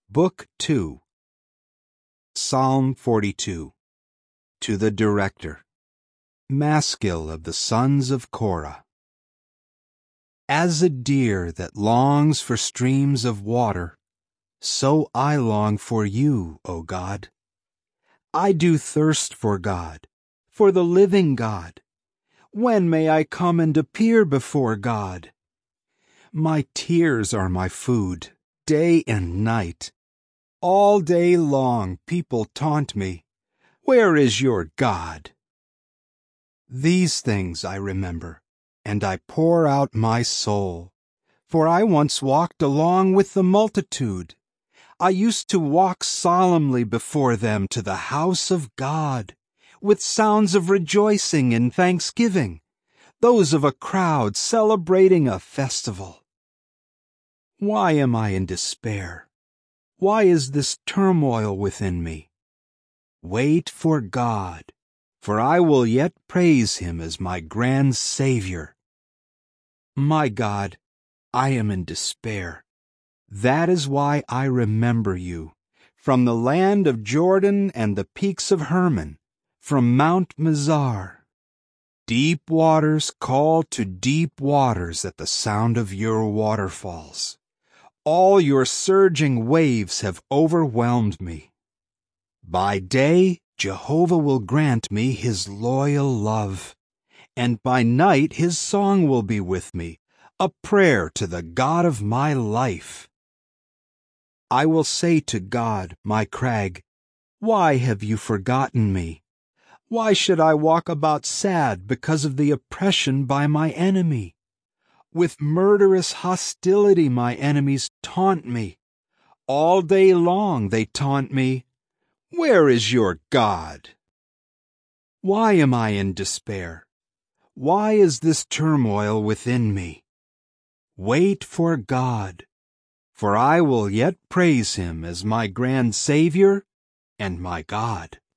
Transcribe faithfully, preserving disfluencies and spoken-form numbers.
Book two. Psalm forty-two. To the Director. Maskil of the sons of Korah. As a deer that longs for streams of water, so I long for you, O God. I do thirst for God, for the living God. When may I come and appear before God? My tears are my food, day and night. All day long people taunt me, "Where is your God?" These things I remember, and I pour out my soul. For I once walked along with the multitude. I used to walk solemnly before them to the house of God, with sounds of rejoicing and thanksgiving, those of a crowd celebrating a festival. Why am I in despair? Why is this turmoil within me? Wait for God, for I will yet praise him as my grand Savior. My God, I am in despair. That is why I remember you, from the land of Jordan and the peaks of Hermon, from Mount Mizar. Deep waters call to deep waters at the sound of your waterfalls. All your surging waves have overwhelmed me. By day, Jehovah will grant me his loyal love, and by night his song will be with me, a prayer to the God of my life. I will say to God, my crag, "Why have you forgotten me? Why should I walk about sad because of the oppression by my enemy? With murderous hostility my enemies taunt me. All day long they taunt me, 'Where is your God?' Why am I in despair? Why is this turmoil within me? Wait for God, for I will yet praise him as my grand Savior and my God."